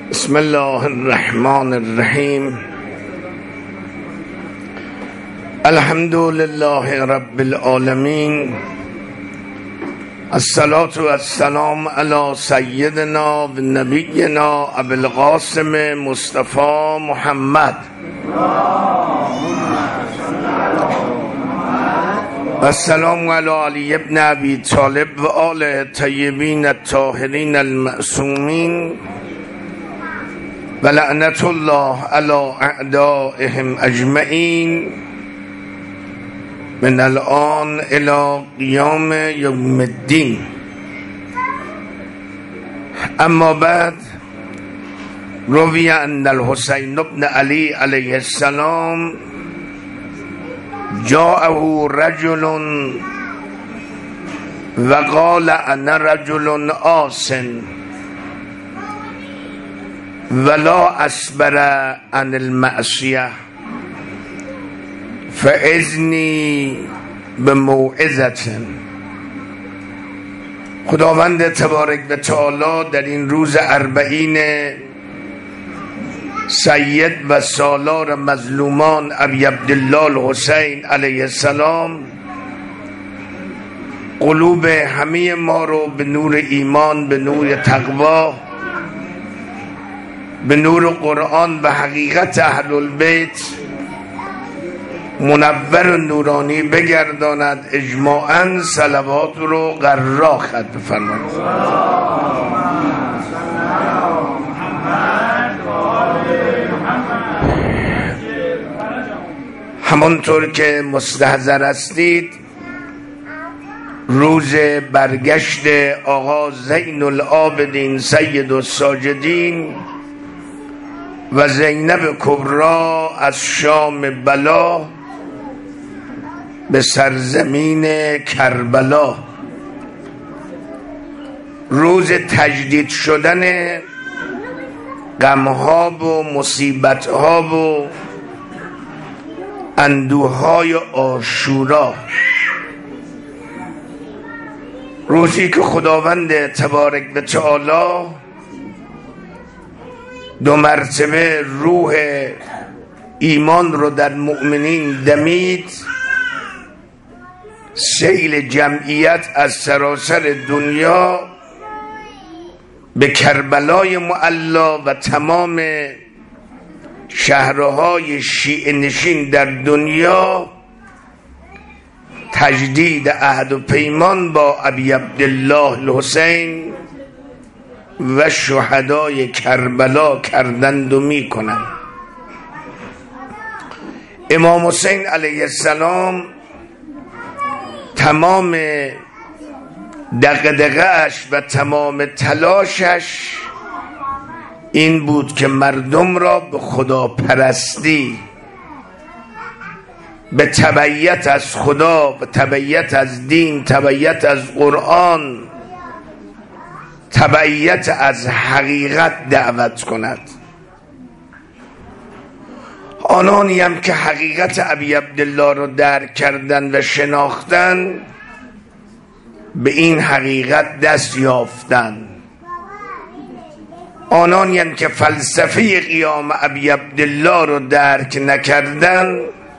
بسم الله الرحمن الرحیم. الحمد لله رب العالمین. الصلاة والسلام علی سیدنا و نبینا ابی القاسم مصطفی محمد و السلام علی علی ابن ابی طالب و آله طیبین الطاهرین المعصومین و لعنت الله علی اعدائهم اجمعین من الان الى قیام یوم الدین. اما بعد، روی ان الحسین بن علی علیه السلام جاءه رجل و قال انا رجل آسن ولا اصبر عن المعصیه فاذنی بموعظة. خداوند تبارک و تعالی در این روز اربعین سید و سالار مظلومان ابی عبدالله الحسین علیه السلام قلوب همه ما رو به نور ایمان، به نور تقوا، به نور قرآن و حقیقت اهل البیت منور و نورانی بگرداند. اجماعاً صلوات رو قرار ختم بفرمایید. همانطور که مستحضر هستید، روز برگشت آقا زین العابدین سید الساجدین و زینب کبرا از شام بلا به سرزمین کربلا، روز تجدید شدن غمها و مصیبتها و اندوهای عاشورا، روزی که خداوند تبارک و تعالی دو مرتبه روح ایمان رو در مؤمنین دمید، سیل جمعیت از سراسر دنیا به کربلای معلا و تمام شهرهای شیعه نشین در دنیا تجدید عهد و پیمان با ابی عبدالله الحسین و شهدای کربلا کردند و می کنند. امام حسین علیه السلام تمام دغدغه‌اش و تمام تلاشش این بود که مردم را به خدا پرستی، به تبعیت از خدا، به تبعیت از دین، تبعیت از قرآن، تبعیت از حقیقت دعوت کند. آنانی هم که حقیقت ابی عبدالله رو درک کردن و شناختن، به این حقیقت دست یافتن. آنانی هم که فلسفه قیام ابی عبدالله رو درک نکردن،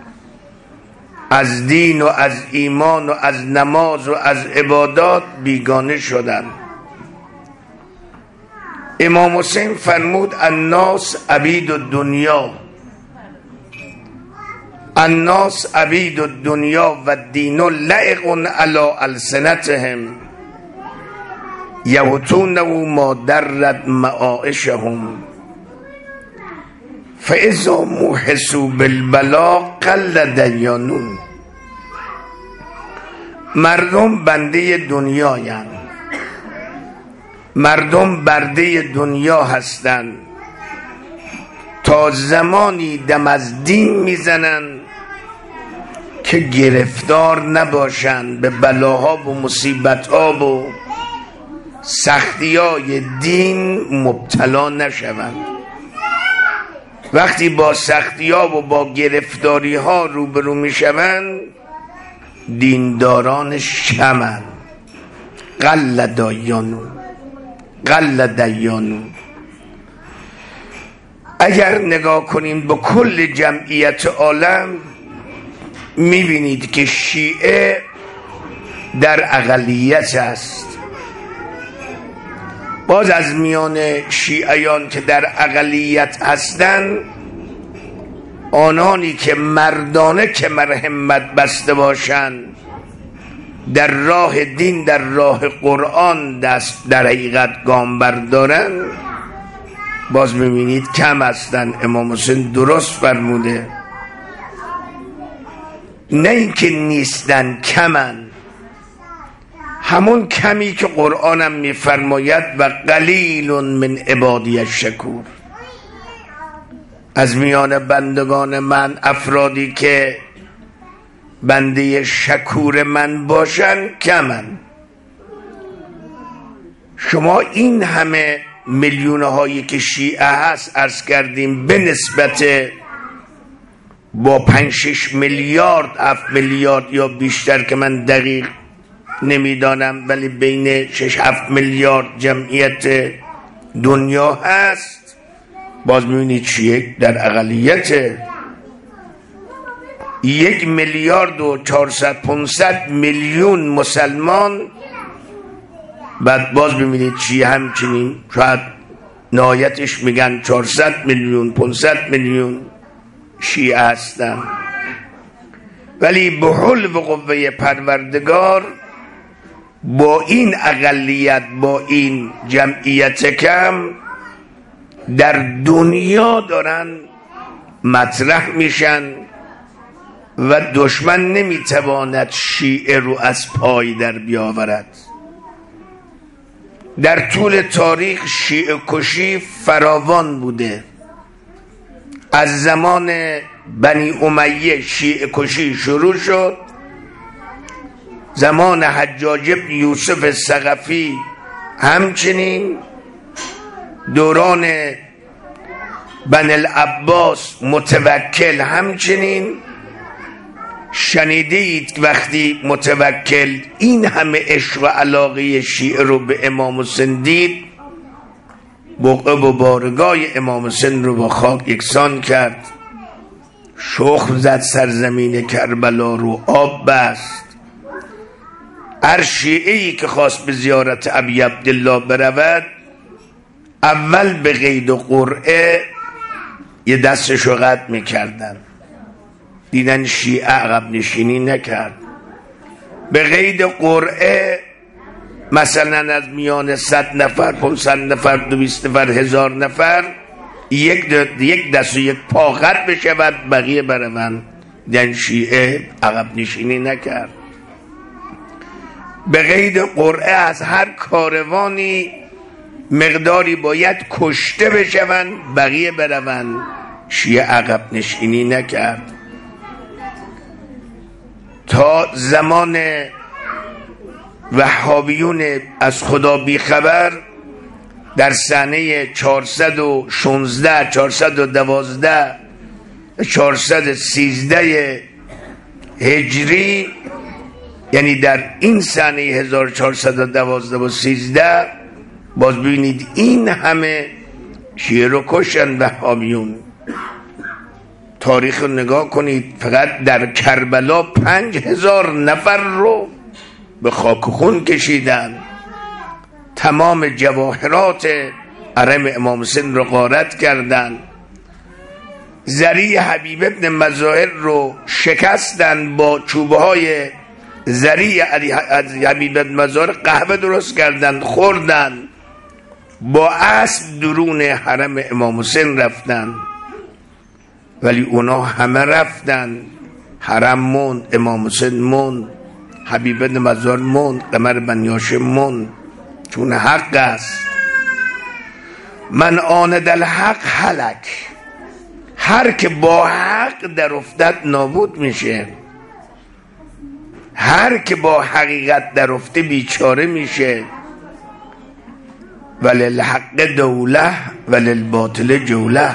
از دین و از ایمان و از نماز و از عبادات بیگانه شدن. امام حسین فرمود الناس عبید الدنیا، الناس عبید الدنیا و الدین لعق علی السنتهم یهتونه ما درت معایشهم فاذا موحسوا بالبلا قل دیانون. مردم بنده دنیایند، مردم برده دنیا هستند تا زمانی دم از دین میزنن که گرفتار نباشند به بلاها و مصیبتها و سختی‌های دین مبتلا نشوند. وقتی با سختی‌ها و با گرفتاری‌ها روبرو میشوند، دینداران شمن قل دیانون. اگر نگاه کنیم به کل جمعیت عالم میبینید که شیعه در اقلیت است. باز از میان شیعیان که در اقلیت هستند، آنانی که مردانه کمر همت بسته باشند در راه دین، در راه قرآن دست در حقیقت گام بردارن، باز میبینید کم هستن. امام حسین درست فرموده، نه اینکه نیستن، کمن. همون کمی که قرآنم میفرماید و قلیل من عبادی الشکور، از میان بندگان من افرادی که بنده شکور من باشن کمن. شما این همه میلیون هایی که شیعه هست عرض کردیم به نسبت با 5-6 میلیارد 7 میلیارد یا بیشتر که من دقیق نمیدانم، ولی بین 6-7 میلیارد جمعیت دنیا هست، باز میبینید شیعه در اقلیت. 1 میلیارد و 400-500 میلیون مسلمان، بعد باز ببینید شیعه همچنین، شاید نهایتش میگن 400 میلیون 500 میلیون شیعه هستن. ولی به حلو و قوه پروردگار با این اقلیت، با این جمعیت کم در دنیا دارن مطرح میشن و دشمن نمیتواند شیعه رو از پای در بیاورد. در طول تاریخ شیعه کشی فراوان بوده. از زمان بنی امیه شیعه کشی شروع شد، زمان حجاج بن یوسف ثقفی همچنین، دوران بنی العباس متوکل همچنین. شنیدید وقتی متوکل این همه عشق و علاقه شیعه رو به امام حسین دید، بقعه و بارگاه امام حسین رو با خاک یکسان کرد، شخم زد سرزمین کربلا رو آب بست. هر شیعه‌ای که خواست به زیارت ابی عبدالله برود، اول به قید و قرعه یه دستشو قطع میکردن. دیدن شیعه عقب نشینی نکرد، به قید قرعه مثلا از میان 100 نفر 500 نفر 200 نفر 1000 نفر یک دست و یک پا قطع بشود، بقیه بروند. دیدن شیعه عقب نشینی نکرد. به قید قرعه از هر کاروانی مقداری باید کشته بشوند، بقیه بروند. شیعه عقب نشینی نکرد. تا زمان وهابیون از خدا بیخبر در سنه 416 412 413 هجری، یعنی در این سنه 1412 و 13 باز ببینید این همه شیعه رو کشن وهابیون. تاریخ رو نگاه کنید، فقط در کربلا 5000 نفر رو به خاک و خون کشیدن. تمام جواهرات حرم امام حسین رو غارت کردن. زری حبیب ابن مظاهر رو شکستن، با چوبه های زری حبیب ابن مظاهر قهوه درست کردن خوردن. با اسب درون حرم امام حسین رفتن، ولی اونا همه رفتن. حرم موند، امام حسین موند، حبیب ابن مظاهر موند، قمر بنی هاشم موند، چون حق است. من آند الحق هلک، هر که با حق در افتد نابود میشه، هر که با حقیقت در افته بیچاره میشه. وللحق دوله وللباطل جوله،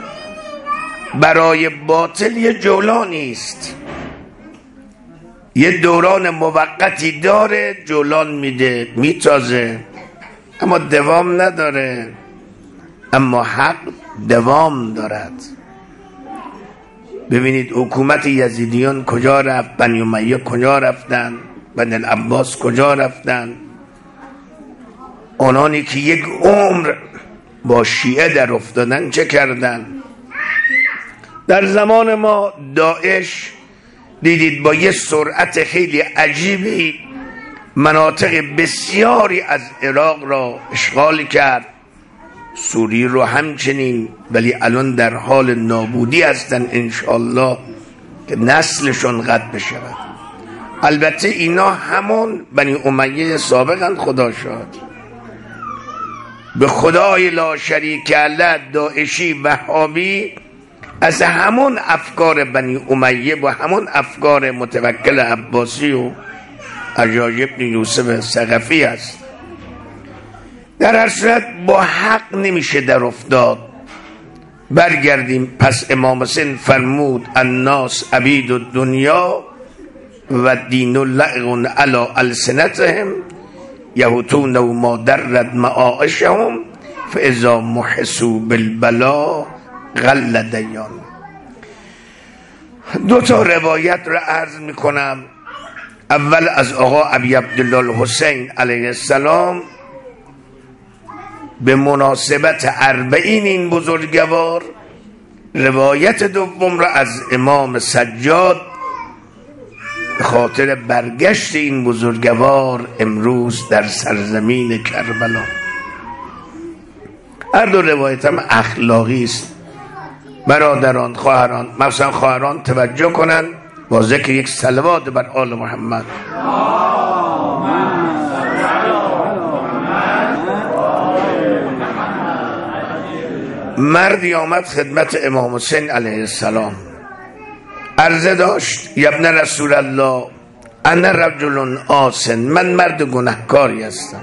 برای باطل یه جولانی است، یه دوران موقتی داره، جولان میده میتازه، اما دوام نداره. اما حق دوام دارد. ببینید حکومت یزیدیان کجا رفت، بنی امیه کجا رفتن، بنی العباس کجا رفتن، آنانی که یک عمر با شیعه در افتادن چه کردن. در زمان ما داعش دیدید با یه سرعت خیلی عجیبی مناطق بسیاری از عراق را اشغال کرد، سوریه رو همچنین، ولی الان در حال نابودی هستن انشالله که نسلشون قطع بشود. البته اینا همون بنی امیه سابقا، خدا شاد، به خدای لا شریک له داعشی وهابی از همون افکار بنی امیه و همون افکار متوکل عباسی و حجاج ابن یوسف ثقفی است. در هر صورت با حق نمیشه در افتاد. برگردیم. پس امام حسین فرمود الناس عبید الدنیا و دین لعب علی السنتهم یهوتون و ما درد معاشهم فاذا محسوا بالبلا غل دیان. دو تا روایت را عرض میکنم. اول از آقا ابی عبدالله الحسین علیه السلام به مناسبت اربعین این بزرگوار. روایت دوم را از امام سجاد به خاطر برگشت این بزرگوار امروز در سرزمین کربلا. هر دو روایت هم اخلاقی است. برادران، خواهران، مثلا خواهران توجه کنند با ذکر یک صلوات بر آل محمد. مردی آمد خدمت امام حسین علیه السلام، عرضه داشت یبن رسول الله انا رجل آسن، من مرد گناهکاری هستم،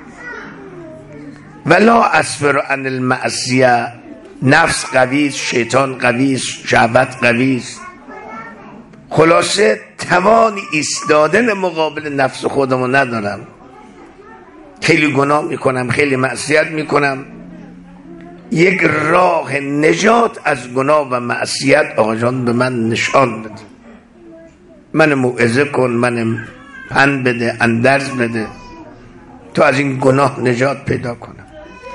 ولا اصبر عن المعصیه، نفس قویست، شیطان قویست، شهوت قویست، خلاصه توان ایستادن مقابل نفس خودمو ندارم، خیلی گناه میکنم، خیلی معصیت میکنم. یک راه نجات از گناه و معصیت آقا جان به من نشان بده، من موعظه کن، من پند بده، اندرز بده تا از این گناه نجات پیدا کنم.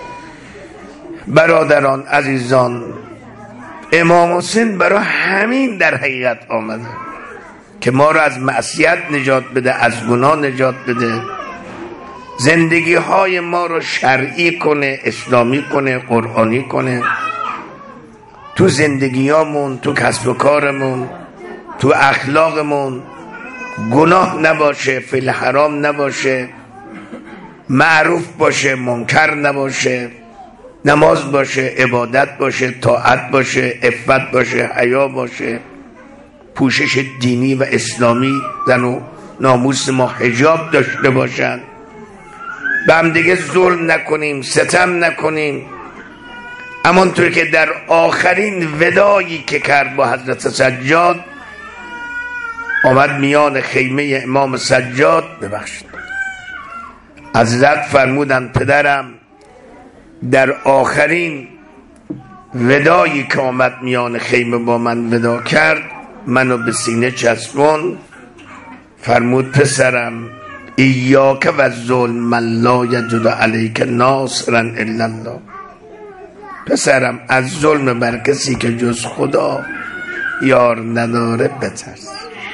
برادران عزیزان، امام حسین برای همین در حقیقت آمده که ما را از معصیت نجات بده، از گناه نجات بده، زندگی های ما رو شرعی کنه، اسلامی کنه، قرآنی کنه. تو زندگیامون، تو کسب و کارمون، تو اخلاقمون گناه نباشه، فعل حرام نباشه، معروف باشه، منکر نباشه، نماز باشه، عبادت باشه، طاعت باشه، عفت باشه، حیا باشه، پوشش دینی و اسلامی، زن و ناموس ما حجاب داشته باشن، به هم دیگه ظلم نکنیم، ستم نکنیم. همانطور که در آخرین ودایی که کرد با حضرت سجاد آمد میان خیمه امام سجاد، ببخشید حضرت فرمودن پدرم در آخرین ودایی که آمد میان خیمه با من ودا کرد منو به سینه چسبون، فرمود پسرم ایاک و ظلم لا یجد علیک ناصرا الا الله، پسرم از ظلم بر کسی که جز خدا یار نداره بترس.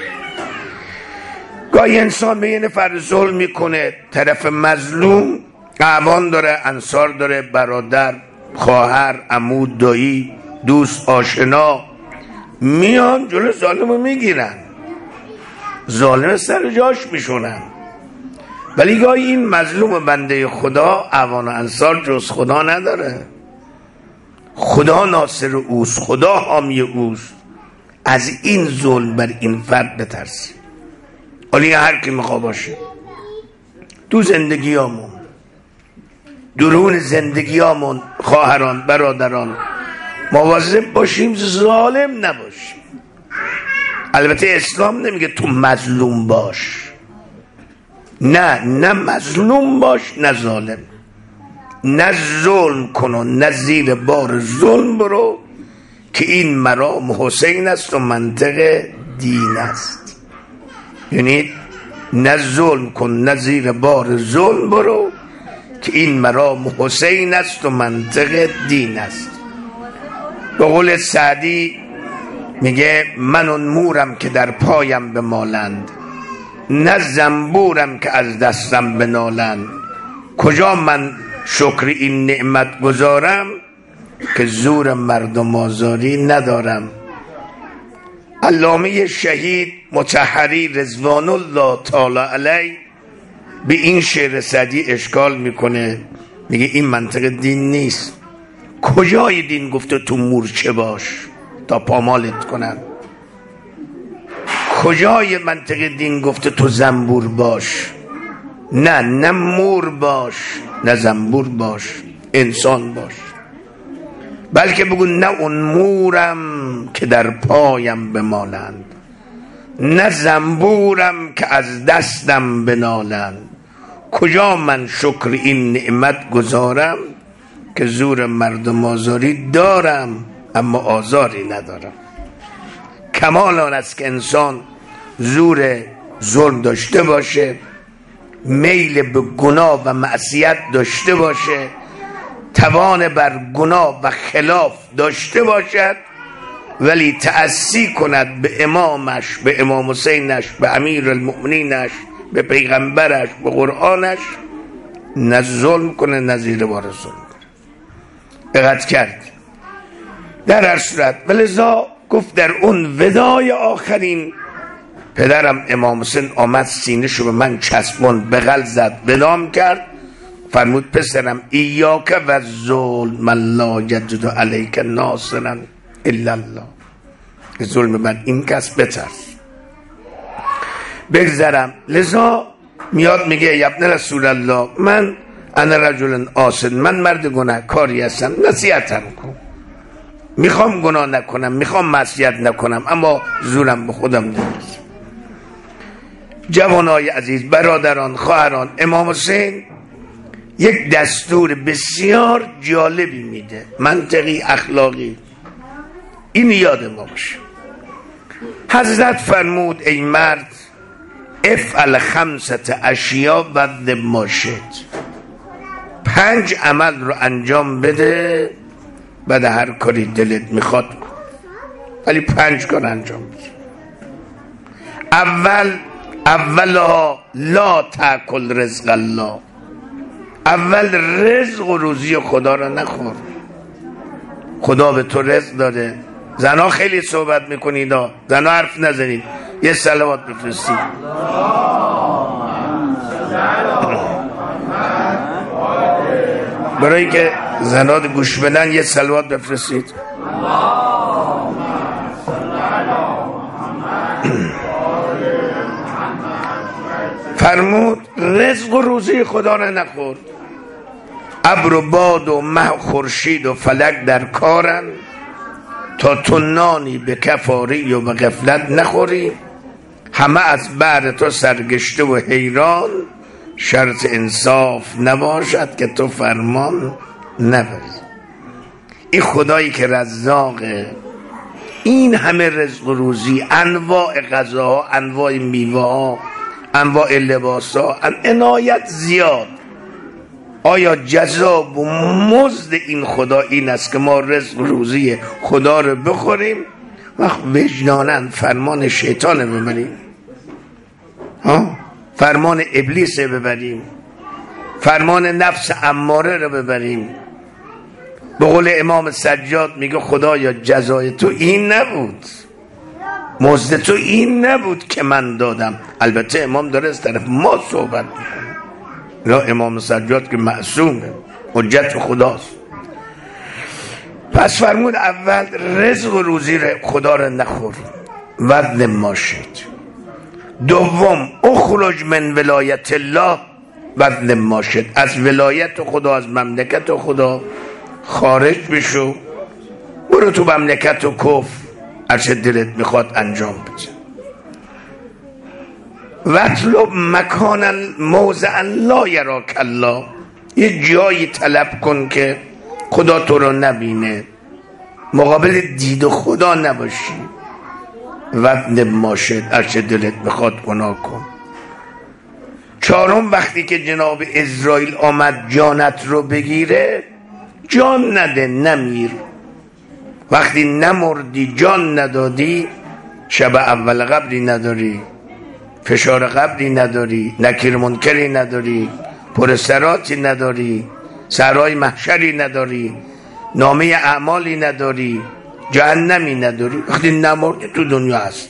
گاهی انسان به یه نفر ظلم میکنه، طرف مظلوم اعوان داره، انصار داره، برادر، خواهر، عمو، دایی، دوست، آشنا، میان جلو ظالمو میگیرن، ظالم سر جاش میشونن. ولی گاهی این مظلوم بنده خدا اعوان و انصار جز خدا نداره، خدا ناصر اوست، خدا حامی اوست. از این ظلم بر این فرد بترسیم. ولی هر کی میخوا باشه تو زندگیامون، درون زندگیامون، خواهران، برادران، مواظب باشیم ظالم نباشیم. البته اسلام نمیگه تو مظلوم باش، نه مظلوم باش، نه ظالم. نه ظلم کن و نه زیر بار ظلم برو، که این مرام حسین است و منطق دین است. یعنی نه ظلم کن نه زیر بار ظلم برو، که این مرام حسین است و منطق دین است. به قول سعدی میگه من اون مورم که در پایم بمالند، نه زنبورم که از دستم بنالند. کجا من شکر این نعمت گذارم، که زور مردم آزاری ندارم. علامه شهید مطهری رضوان الله تعالی علیه به این شعر سعدی اشکال میکنه، میگه این منطق دین نیست. کجای دین گفته تو مورچه باش تا پامالت کنن؟ کجای منطق دین گفته تو زنبور باش؟ نه مور باش، نه زنبور باش، انسان باش. بلکه بگو نه اون مورم که در پایم بمالند، نه زنبورم که از دستم بنالند. کجا من شکر این نعمت گذارم، که زور مردم آزاری دارم اما آزاری ندارم. کمال آن است که انسان زور ظلم داشته باشه، میل به گناه و معصیت داشته باشه، توان بر گناه و خلاف داشته باشد، ولی تأسی کند به امامش، به امام حسینش، به امیر المؤمنینش، به پیغمبرش، به قرآنش، نه ظلم کنه نه زیر بار ظلم کنه. دقت کرد. در هر صورت ولذا گفت در اون ودای آخرین پدرم امام حسین آمد سینه‌شو به من چسبون، بغل زد، ودام کرد، فرمود پسرم ایاک و ظلم من لا یجد علیک ناصرا الا الله. ظلم من این کس بترس. بگذرم. لذا میاد میگه یا ابن رسول الله من انا رجل آسن، من مرد گناهکاری هستم، نصیحتم کن. میخوام گناه نکنم، میخوام معصیت نکنم، اما زورم به خودم نمیرسه. جوانای عزیز، برادران، خواهران، امام حسین یک دستور بسیار جالبی میده، منطقی، اخلاقی. این یاد ما باشه. حضرت فرمود ای مرد افعل 5 اشیاء و ما شئت. 5 عمل رو انجام بده، بعد هر کاری دلت میخواد کن، ولی 5 کار انجام بده. اولها لا تاکل رزق الله. اول رزق و روزی خدا رو نخور. خدا به تو رزق داده. زنها خیلی صحبت میکنید، زنها حرف نزنید، یه صلوات بفرستید. برای که زنها گوش بدن یه صلوات بفرستید. فرمود رزق و روزی خدا رو نخور. ابر و باد و مه و خورشید و فلک در کارن، تا تو نانی به کفاری و به غفلت نخوری. همه از بعد تو سرگشته و حیران، شرط انصاف نباشد که تو فرمان نبری. این خدایی که رزاقه، این همه رزق و روزی، انواع غذاها، انواع میوه‌ها، انواع لباسها، عنایت زیاد. آیا جزا و مزد این خدا این است که ما رزق و روزی خدا رو بخوریم، وقت وجداناً فرمان شیطان ببریم، فرمان ابلیس ببریم، فرمان نفس اماره رو ببریم؟ به قول امام سجاد میگه خدایا جزای تو این نبود، مزد تو این نبود که من دادم. البته امام داره از طرف ما صحبت میکنه، لا امام سجاد که معصومه، حجت خداست. پس فرمود اول رزق و روزی خدا رو نخور، وزن ما شد. دوم اخرج من ولایت الله وزن ما شد. از ولایت خدا، از مملکت خدا خارج بشو، برو تو مملکت و کفر، هرچه دلت میخواد انجام بده. واطلب مکانا موضعا لا یراک الله. یه جایی طلب کن که خدا تو رو نبینه، مقابل دید خدا نباشی. وزن ماشد ارچه دلت بخواد گناه کن. چهارم، وقتی که جناب اسرائیل آمد جانت رو بگیره، جان نده، نمیر. وقتی نمردی، جان ندادی، شب اول قبری نداری، فشار قبری نداری، نکیر منکری نداری، پرسراتی نداری، سرای محشری نداری، نامه اعمالی نداری، جهنمی نداری. وقتی نمردی تو دنیا هست.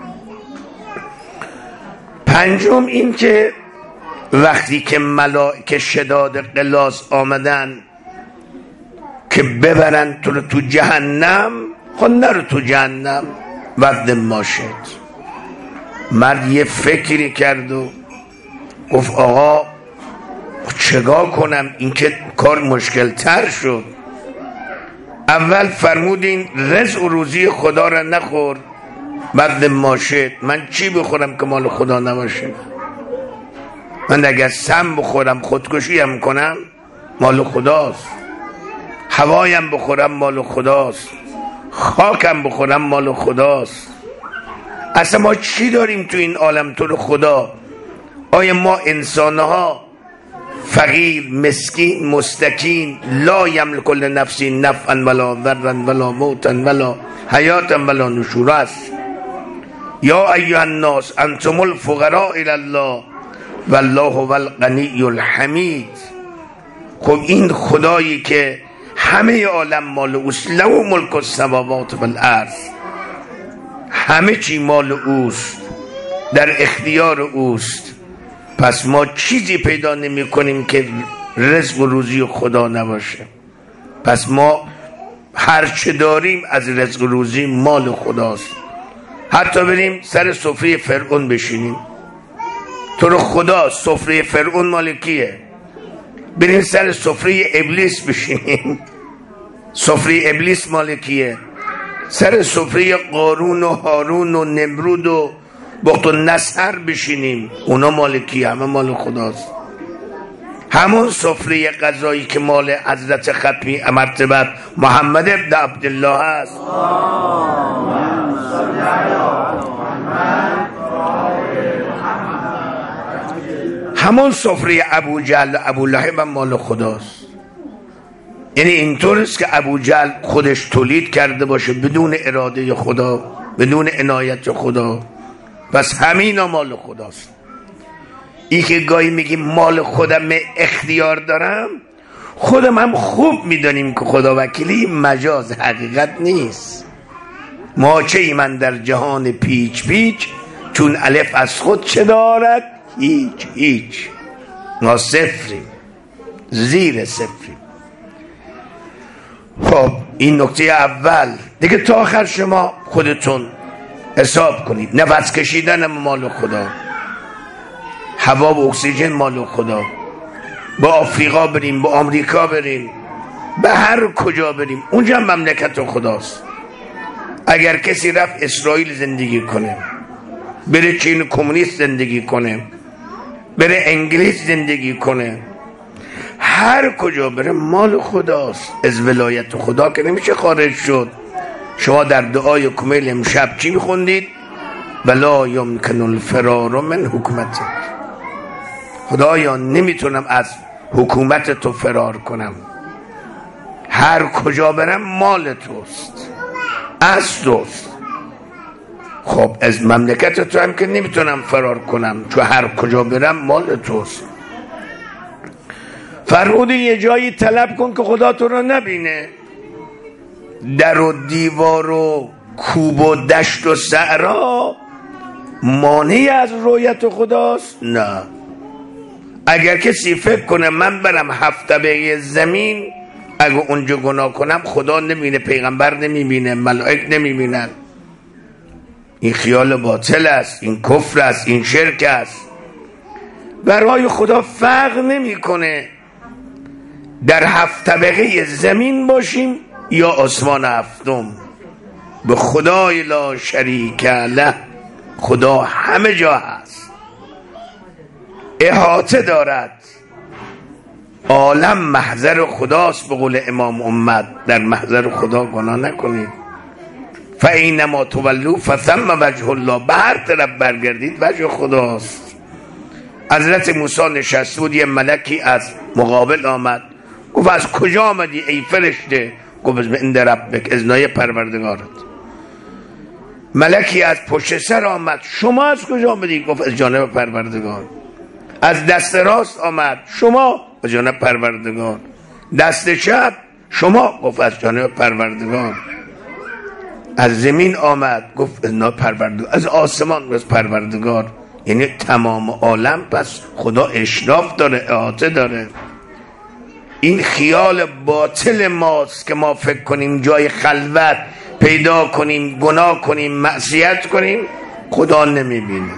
پنجم این که وقتی که ملائکه شداد قلاس آمدن که ببرن تو رو تو جهنم، خود نرو تو جهنم. وقت ما شد مرد یه فکری کرد و گفت آقا چگاه کنم، این که کار مشکل تر شد. اول فرمودین رزق و روزی خدا را نخور. بعد ما شد من چی بخورم که مال خدا نباشه؟ من اگر سم بخورم خودکشی هم کنم مال خداست، هوایم بخورم مال خداست، خاکم بخورم مال خداست. اصلا ما چی داریم تو این عالم تو رو خدا؟ آیا ما انسانها فقیر، مسکین، مستکین، لا یملک لنفسی نفعا ولا ضرا ولا موتا ولا حیاتا ولا نشورا است؟ یا ایها الناس انتم الفقراء الی الله والله هو الغنی الحمید. خب این خدایی که همه عالم مال اوست، له ملک السماوات والارض، همه چی مال اوست، در اختیار اوست. پس ما چیزی پیدا نمی کنیم که رزق و روزی خدا نباشه. پس ما هر چه داریم از رزق و روزی مال خداست. حتی بریم سر سفره فرعون بشینیم، تو رو خدا سفره فرعون مال کیه؟ بریم سر سفره ابلیس بشینیم، سفره ابلیس مال کیه؟ سر سفره قارون و هارون و نمرود و بخت و نصر بشینیم، اونا مال کیه؟ همه مال خداست. همون سفره غذایی که مال حضرت ختمی مرتبت محمد ابن عبدالله هست. همون سفره ابو جهل ابو لهب مال خداست. یعنی اینطوریست که ابو جهل خودش تولید کرده باشه بدون اراده خدا، بدون عنایت خدا. پس همینا مال خداست. این که گاهی میگیم مال خودم اختیار دارم، خودم هم خوب میدانیم که خدا وکیلی مجاز، حقیقت نیست. ما چه ایمن در جهان پیچ پیچ، چون الف از خود چه دارد؟ هیچ. ما صفریم، زیر صفریم. خب این نکته اول دیگه. تا آخر شما خودتون حساب کنید. نفس کشیدن مال خدا، هوا و اکسیژن مال خدا. با آفریقا بریم، با آمریکا بریم، به هر کجا بریم، اونجا مملکت خداست. اگر کسی رفت اسرائیل زندگی کنه، بره چین کمونیست زندگی کنه، بره انگلیس زندگی کنه، هر کجا بره مال خداست. از ولایت خدا که نمیشه خارج شد. شما در دعای کمیل امشب چی میخوندید؟ ولا یمکن الفرار من حکومتک. خدایا نمیتونم از حکومت تو فرار کنم، هر کجا برم مال توست، از توست. خب از مملکت تو هم که نمیتونم فرار کنم، چون هر کجا برم مال توست. فرمودی یه جایی طلب کن که خدا تو رو نبینه. در و دیوار و کوب و دشت و صحرا مانعی از رؤیت خداست؟ نه. اگر کسی فکر کنه من برم 7 طبقه زمین، اگه اونجا گناه کنم خدا نمیبینه، پیغمبر نمیبینه، ملائک نمیبینن، این خیال باطل است، این کفر است، این شرک است. برای خدا فرق نمیکنه در 7 طبقه زمین باشیم یا آسمان 7. به خدای لا شریک له، خدا همه جا هست، احاطه دارد. عالم محضر خداست، به قول امام امت در محضر خدا گناه نکنید. فاینما تولوا فثم وجه الله، به هر طرف برگردید وجه خداست. حضرت موسی نشسته بود، یه ملکی از مقابل آمد، گفت از کجا آمدی ای فرشته؟ گفت از عند ربک، از نای پروردگارت. ملکی از پشت سر آمد، شما از کجا آمدی؟ گفت از جانب پروردگار. از دست راست آمد، شما؟ از جانب پروردگار. دست چپ، شما؟ گفت از جانب پروردگار. از زمین آمد، گفت از جانب پروردگار. از آسمان، از پروردگار. یعنی تمام عالم پس خدا اشراف داره، احاطه داره. این خیال باطل ماست که ما فکر کنیم جای خلوت پیدا کنیم، گناه کنیم، معصیت کنیم، خدا نمیبینه.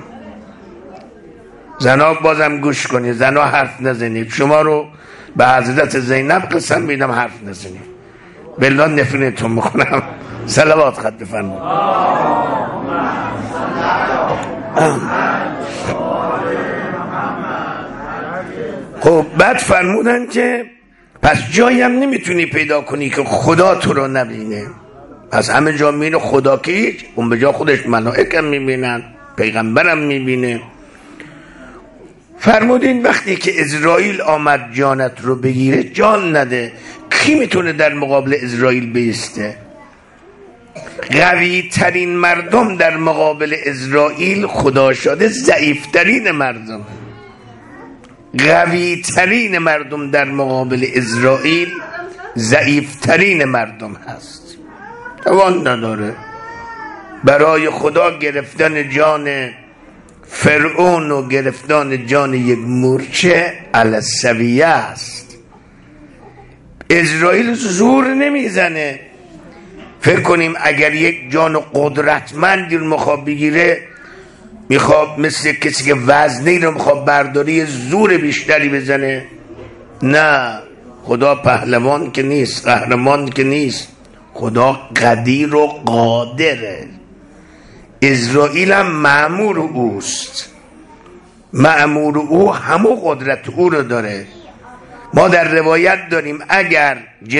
زنا بازم گوش کنید، زنا حرف نزنید. شما رو به حضرت زینب قسم میدم حرف نزنید، بالله نفرینتون میکنم. صلوات خط بفرمایید. خب بعد فرمودن که پس جایی هم نمیتونی پیدا کنی که خدا تو رو نبینه. پس همه جا میبینه خدا که هیچ، اون به جا خودش ملائکه هم میبینن، پیغمبرم میبینه. فرمودین وقتی که اسرائیل آمد جانت رو بگیره، جان نده، کی میتونه در مقابل اسرائیل بیسته؟ قوی ترین مردم در مقابل اسرائیل خدا شده ضعیف ترین مردم. قوی ترین مردم در مقابل اسرائیل ضعیف ترین مردم هست، توان نداره. برای خدا گرفتن جان فرعون و گرفتن جان یک مورچه علسویه است. اسرائیل زور نمیزنه. فکر کنیم اگر یک جان قدرتمندی رو میخواد بگیره، میخواد مثل کسی که وزنی رو میخواد برداری زور بیشتری بزنه. نه، خدا پهلوان که نیست، قهرمان که نیست، خدا قدیر و قادره. اسرائیل هم مأمور اوست، مأمور او همو قدرت او رو داره. ما در روایت داریم اگر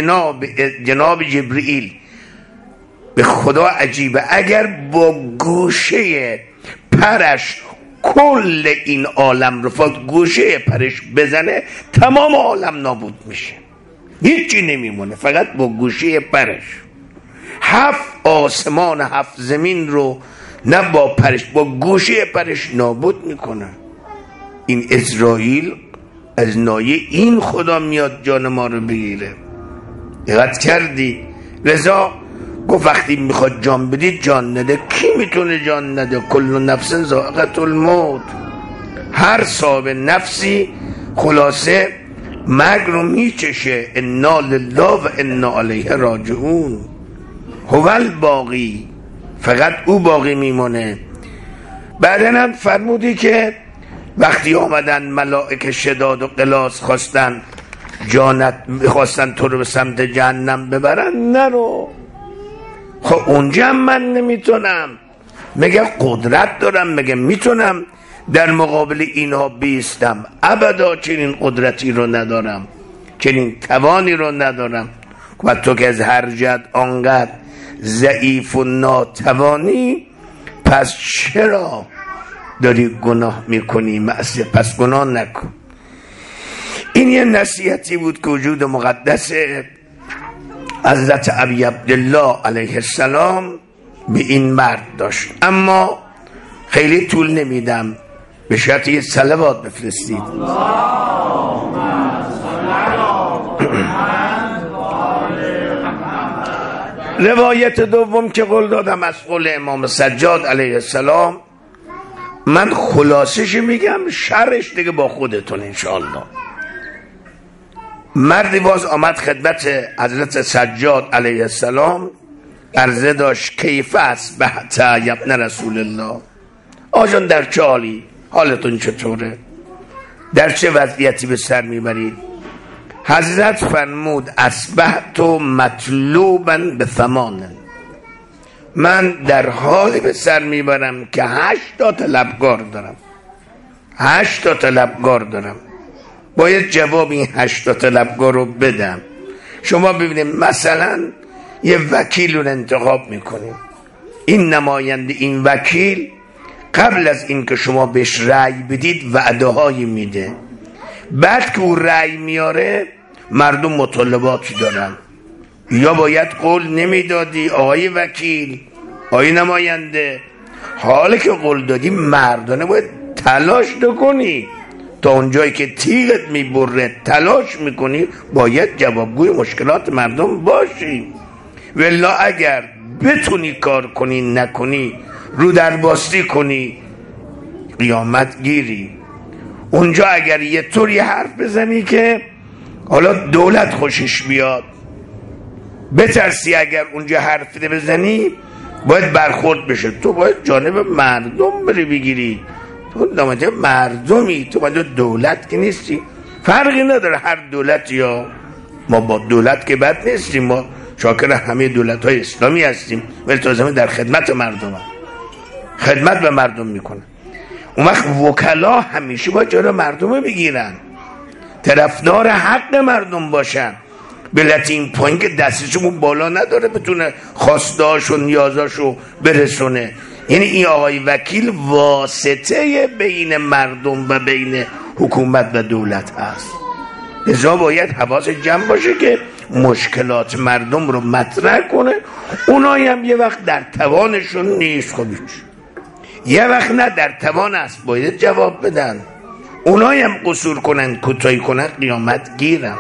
جناب جبرئیل، به خدا عجیبه، اگر با گوشه پرش کل این عالم رو فقط گوشه پرش بزنه، تمام عالم نابود میشه، هیچی نمیمونه، فقط با گوشه پرش. 7 آسمان 7 زمین رو نه با پرش، با گوشه پرش نابود میکنه. این اسرائیل از نایه این خدا میاد جان ما رو بگیره. دقت کردی؟ رضا گفت وقتی میخواد جان بدید جان نده. کی میتونه جان نده؟ کل نفس ذائقة الموت، هر صاحب نفسی خلاصه مرگ رو میچشه. انا لله و انا الیه راجعون. هو الباقی، فقط او باقی میمونه. بعدن هم فرمودی که وقتی آمدن ملائکه شداد و قلاس خواستن جانت، میخواستن تو رو به سمت جهنم ببرن، نرو. خب اونجا هم من نمیتونم، مگه قدرت دارم، مگه میتونم در مقابل اینها بیستم؟ ابدا چنین قدرتی رو ندارم، چنین توانی رو ندارم. و تو که از هر جهت آنقدر ضعیف و ناتوانی، پس چرا داری گناه میکنی؟ معصیت، پس گناه نکن. این یه نصیحتی بود که وجود مقدس حضرت ابی عبدالله علیه السلام به این مرد داشت. اما خیلی طول نمیدم، به شرط یه صلوات بفرستید. روایت دوم که قول دادم از قول امام سجاد علیه السلام، من خلاصش میگم، شرش دیگه با خودتون انشاءالله. مردی باز آمد خدمت حضرت سجاد علیه السلام، عرضه داشت کیف اصبحت یا ابن رسول الله، آجان در چه حالی؟ حالتون چطوره؟ در چه وضعیتی به سر میبرید؟ حضرت فرمود اصبحت مطلوبا به ثمان، من در حالی به سر میبرم که 8 طلبگار دارم. 8 طلبگار دارم. باید جواب این 8 طلبگاه رو بدم. شما ببینید مثلا یه وکیل رو انتخاب میکنیم، این نماینده، این وکیل قبل از اینکه شما بهش رأی بدید وعده هایی میده، بعد که اون رأی میاره مردم مطالباتی دارن. یا باید قول نمیدادی آقای وکیل، آقای نماینده، حالا که قول دادی مردانه باید تلاش کنی، تا اونجایی که تیغت میبره تلاش میکنی باید جوابگوی مشکلات مردم باشی. ولی اگر بتونی کار کنی نکنی، رو در باستی کنی، قیامت گیری. اونجا اگر یه طوری حرف بزنی که حالا دولت خوشش بیاد، بترسی اگر اونجا حرف بزنی باید برخورد بشه. تو باید جانب مردم بری بگیری، تو نماینده مردمی، تو باید دولت که نیستی. فرقی نداره هر دولت، یا ما با دولت که بد نیستیم، ما شاکر همه دولت های اسلامی هستیم، ولی تو در خدمت مردم هم. خدمت به مردم میکنن. اون وقت وکلا همیشه باید جلوی مردم بگیرن، طرفدار حق مردم باشن، به علت این پایین که دستشون بالا نداره بتونه خواستاشو نیازاشو برسونه. یعنی این آقای وکیل واسطه بین مردم و بین حکومت و دولت هست. لذا باید حواس جمع باشه که مشکلات مردم رو مطرح کنه. اونایی هم یه وقت در توانشون نیست، خب یه وقت نه در توان است، باید جواب بدن. اونایی هم قصور کنن، کوتاهی کنن، قیامت گیرن.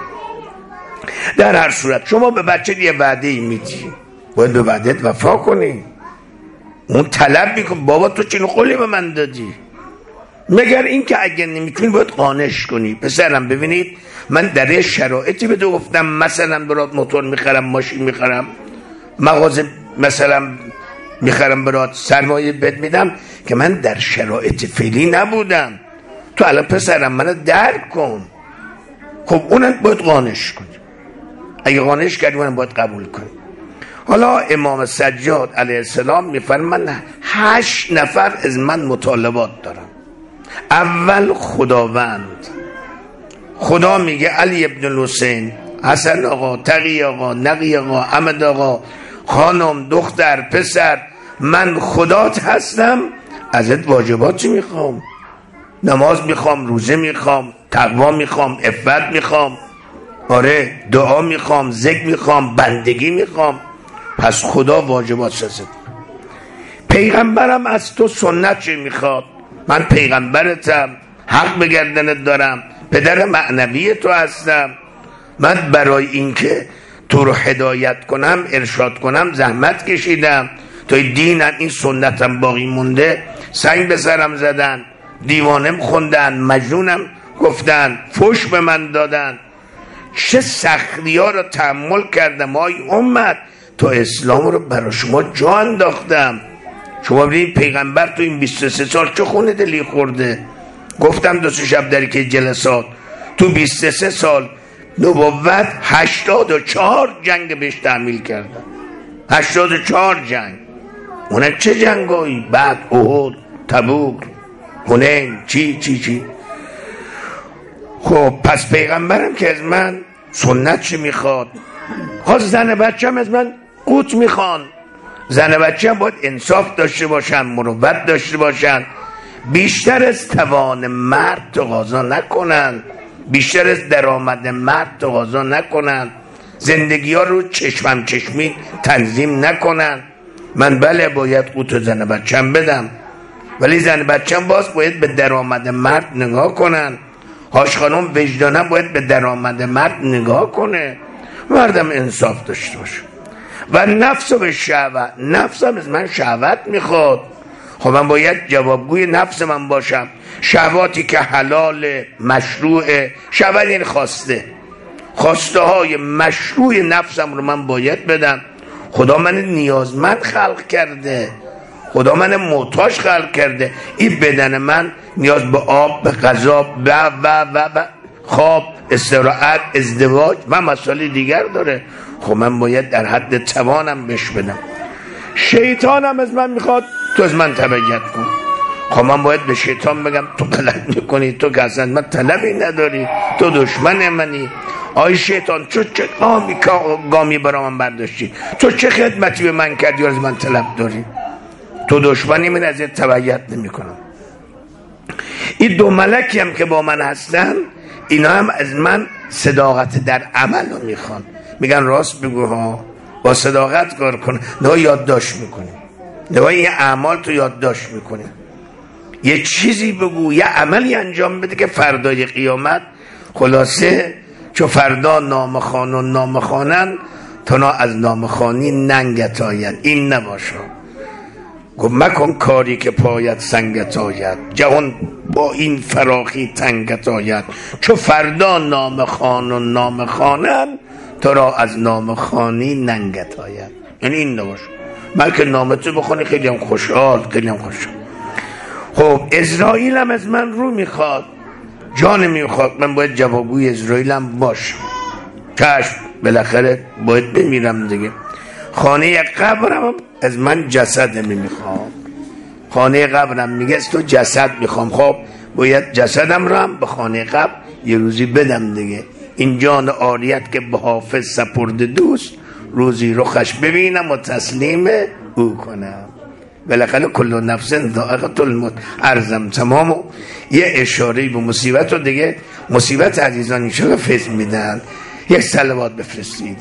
در هر صورت شما به بچه یه وعده میدی، باید به وعدت وفا کنی. اون طلب میکن بابا تو چنین قولی به من دادی، مگر این که اگه نمیتونی باید قانعش کنی. پسرم ببینید من در یه شرایطی به تو گفتم، مثلا برات موتور میخرم، ماشین میخرم، مغازه مثلا میخرم، برات سرمایه بد میدم، که من در شرایط فعلی نبودم. تو الان پسرم منو درک کن. خب اونم باید قانعش کنی، اگه قانعش کردی اونم باید قبول کنی. حالا امام سجاد علیه السلام میفرماید من 8 نفر از من مطالبات دارم. اول خداوند، خدا میگه علی ابن الحسین، حسن آقا، تقی آقا، نقی آقا، احمد آقا، خانم، دختر، پسر، من خدات هستم، ازت واجباتی میخوام، نماز میخوام، روزه میخوام، تقوا میخوام، عفت میخوام، آره دعا میخوام، ذکر میخوام، بندگی میخوام. پس خدا واجبات ازت. پیغمبرم از تو سنت چه میخواد؟ من پیغمبرتم، حق به گردنت دارم، پدر معنوی تو هستم. من برای اینکه تو رو هدایت کنم، ارشاد کنم، زحمت کشیدم. تا دینم این سنتم باقی مونده. سنگ به سرم زدن، دیوانم خوندن، مجنونم گفتن، فوش به من دادن، چه سختی ها رو تحمل کردم آی امت، تا اسلام رو برای شما جا انداختم. شما ببینید پیغمبر تو این 23 سال چه خونه دلی خورده. گفتم 2 شب در که جلسات، تو 23 سال نبوت 84 جنگ بهش تحمیل کردن. 84 جنگ. اونه چه جنگایی؟ بعد احد، تبوک، حنین، چی. خب پس پیغمبرم که از من سنت چی میخواد؟ خواست زن بچه هم از من قوت میخوان. زن بچه هم باید انصاف داشته باشن، مروت داشته باشن، بیشتر از توان مرد تقاضا نکنن، بیشتر از درآمد مرد تقاضا نکنن، زندگی ها رو چشمی تنظیم نکنن. من بله باید قوت زن بچه هم بدم، ولی زن بچه هم باید به درآمد مرد نگاه کنن. هاش خانم وجدانم باید به درآمد مرد نگاه کنه. مردم انصاف داشته باشه. و نفس به شهوت، نفسم از من شهوت میخواد. خب من باید جوابگوی نفس من باشم. شهواتی که حلال، مشروع، شهوت یعنی خواسته های مشروع نفسم رو من باید بدم. خدا من نیازمند خلق کرده، خدا من محتاج خلق کرده. این بدن من نیاز به آب، به غذا، و خواب، استراحت، ازدواج و مسائل دیگر داره. خب من باید در حد توانم بهش بدم. شیطانم از من میخواد تو از من تبعیت کن. خب من باید به شیطان بگم تو غلط میکنی، تو که اصلا من طلبی نداری، تو دشمن منی. آی شیطان تو چه گامی برا من برداشتی؟ تو چه خدمتی به من کردی از من طلب داری؟ تو دشمنی، من از تبعیت نمی کنم. این دو ملکی هم که با من هستن اینا هم از من صداقت در عمل رو میخوان. میگن راست بگو ها، با صداقت کار کن. نه یادداشت میکنیم، نه این اعمال تو یادداشت میکنیم. یه چیزی بگو، یه عملی انجام بده که فردای قیامت خلاصه چو فردا نامخوان و نامخوانن تا از نامخوانی ننگت آید. این نباشه. گفت مکن کاری که پایت سنگت آید، جهان با این فراخی تنگت آید. چو فردا نامخوان و نامخوانن تا را از نامخوانی ننگت آید. یعنی این نباشه. بلکه نامتو بخونی خیلی هم خوشحال، خیلی هم خوشحال. خب اسرائیل هم از من رو میخواد، جان میخواد، من باید جوابگوی اسرائیل هم باشم. چشم، بالاخره باید بمیرم دیگه. خانه قبرم از من جسد نمیخوام. خانه قبرم میگه تو جسد میخوام. خب باید جسدم رو هم به خانه قبر یه روزی بدم دیگه. این جان عاریت که به حافظ سپرده دوست، روزی رخش ببینم و تسلیم او کنم. بالاخره کل نفس ذائقة الموت. عرضم تمام. و یه اشاره به مصیبت رو دیگه، مصیبت عزیزان اینشون فیض میدن. یک صلوات بفرستید.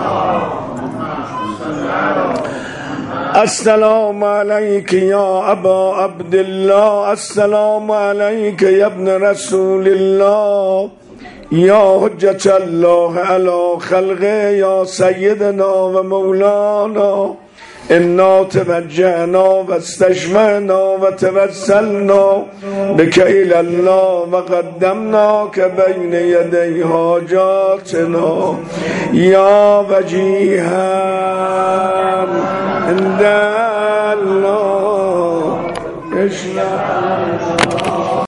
السلام علیک یا ابا عبدالله، السلام علیک یا ابن رسول الله، یا حجت الله علی خلقه، یا سیدنا و مولانا. انا توجهنا و استشفعنا و توسلنا بک الی الله و قدمناک بین یدی حاجاتنا یا وجیها عند الله.